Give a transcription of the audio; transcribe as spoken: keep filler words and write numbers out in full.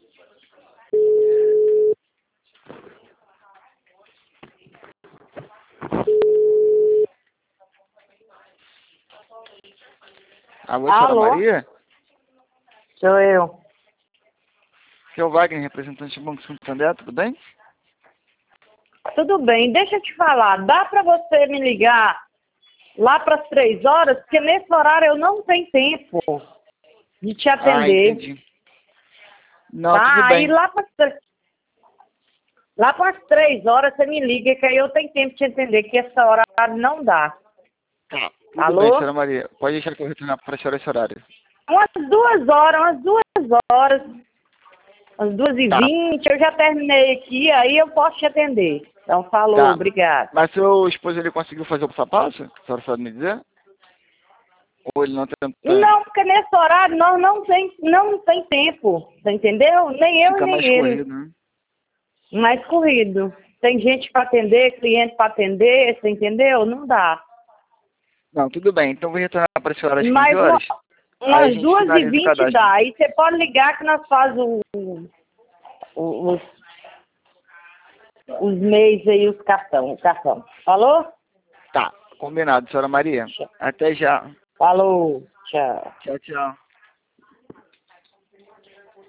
Alô, senhora Alô? Maria? Sou eu. Aqui é o Wagner, representante do Banco Santander, tudo bem? Tudo bem, deixa eu te falar. Dá pra você me ligar lá pras três horas? Porque nesse horário eu não tenho tempo de te Ah, atender. entendi. Não, Tá? tudo Aí bem. lá pras, tre- lá pras três horas você me liga, que aí eu tenho tempo de te entender que esse horário não dá. Tá, tudo Alô? bem, senhora Maria. Pode deixar que eu retornar para a senhora esse horário. Umas duas horas, umas duas horas, umas duas e Tá, vinte, eu já terminei aqui, aí eu posso te atender. Então falou, tá. obrigado. Mas seu esposo, ele conseguiu fazer o passo a passo? A senhora sabe me dizer? Ou ele não tentou? Não, porque nesse horário nós não tem, não tem tempo, você entendeu? Nem eu e Fica mais nem ele. corrido, né? Mais corrido. Tem gente para atender, cliente para atender, você entendeu? Não dá. Não, tudo bem. Então vou retornar para a senhora às quinze Mas uma, horas. Aí a umas gente duas e finaliza o vinte cadastro. dá. Aí você pode ligar que nós fazemos o, o, os, os meios aí, os cartão, o cartão. Falou? Tá, combinado, senhora Maria. Até já. Falou. Tchau. Tchau, tchau.